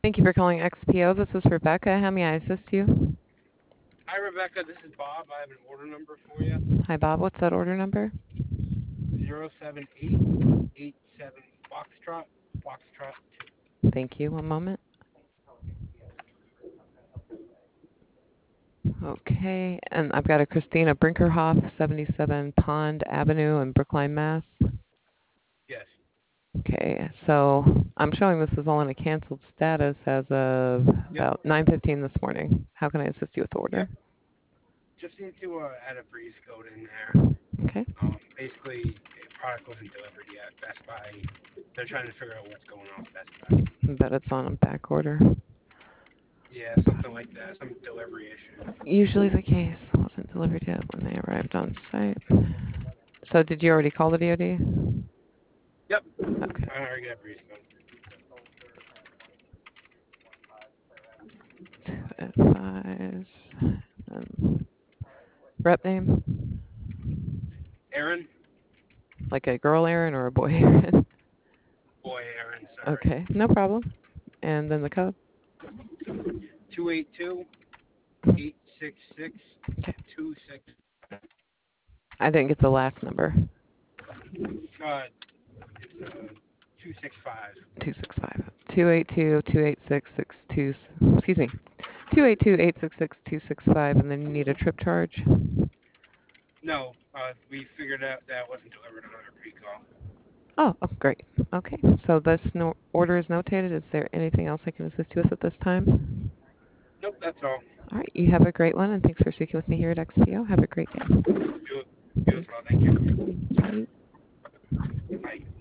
Thank you for calling XPO. This is Rebecca. How may I assist you? Hi, Rebecca. This is Bob. I have an order number for you. Hi, Bob. What's that order number? 07887 Foxtrot, Foxtrot 2. Thank you. One moment. Okay. And I've got a Christina Brinkerhoff, 77 Pond Avenue in Brookline, Mass. Yes. Okay. So I'm showing this is all in a canceled status as of Yep. about 9:15 this morning. How can I assist you with the Yep. order? Just need to add a breeze code in there. Okay. Basically, the product wasn't delivered yet. Best Buy, they're trying to figure out what's going on with Best Buy. I bet it's on a back order. Yeah, something like that. Some delivery issue. Usually the case. Wasn't delivered yet when they arrived on site. So did you already call the DoD? Yep. Okay. I already got a breeze code. 2 5. Rep name? Aaron? Like a girl Aaron or a boy Aaron? Boy, Aaron, sorry. Okay, no problem. And then the code? 282 Mhm. 866 Okay. 26. I didn't get the last number. Uh, it's 265. 265. 282 286 62. Excuse me. 282 866 265. And then you need a trip charge. No, we figured out that wasn't delivered on our pre-call. Oh, great. Okay. So this order is notated. Is there anything else I can assist you with at this time? Nope, that's all. All right. You have a great one. And thanks for speaking with me here at XPO. Have a great day. You, you as well. Thanks. Thank you. Bye. Bye.